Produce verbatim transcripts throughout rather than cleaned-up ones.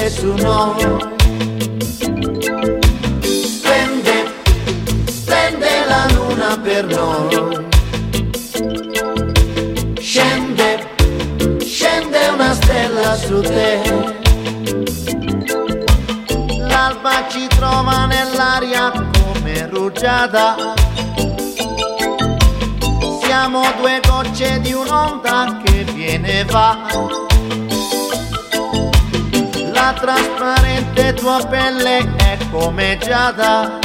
stelle su noi. Splende, splende la luna per noi. Scende, scende una stella su te. L'alba ci trova nell'aria come rugiada. Siamo due gocce di un'onda che viene e va. La trasparente tua pelle è come giada.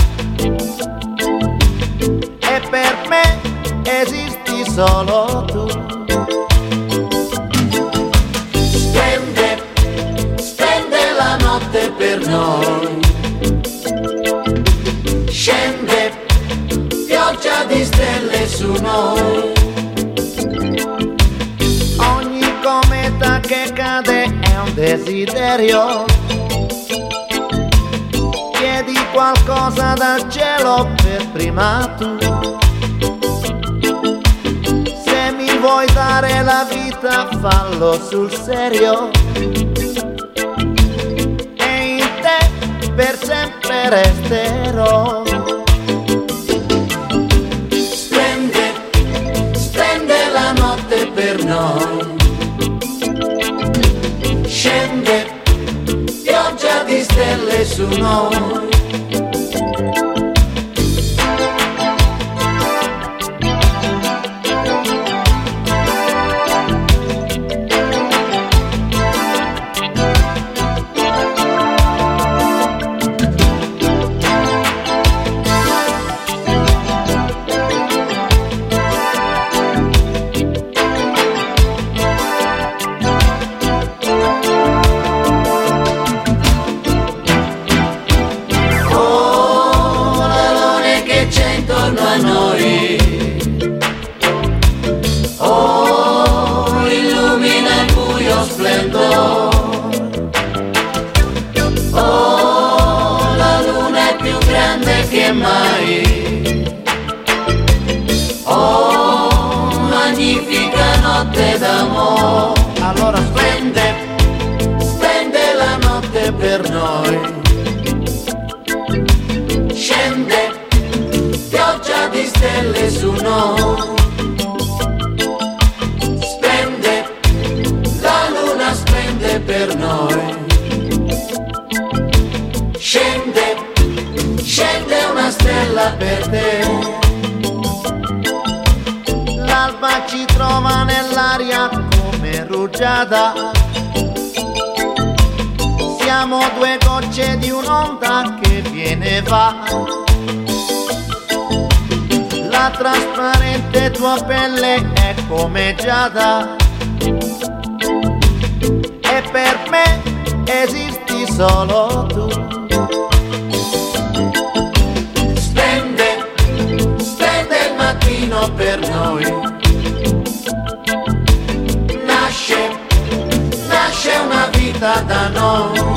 E per me esisti solo tu. Splende, splende la notte per noi. Scende pioggia di stelle su noi. Ogni cometa che cade è un desiderio. Chiedi qualcosa dal cielo per prima tu. Se mi vuoi dare la vita fallo sul serio. E in te per sempre resterò. Per noi scende pioggia di stelle su noi. Intorno a noi, oh, illumina il buio splendore. Oh, la luna è più grande che mai. Oh, magnifica notte d'amore. Allora splende, splende la notte per noi. Scende pioggia di stelle su noi. Splende, la luna splende per noi. Scende, scende una stella per te. L'alba ci trova nell'aria come rugiada. Siamo due gocce di un'onda che viene e va. La trasparente tua pelle è come giada. E per me esisti solo tu. Splende, splende il mattino per noi. Nasce, nasce una vita da noi.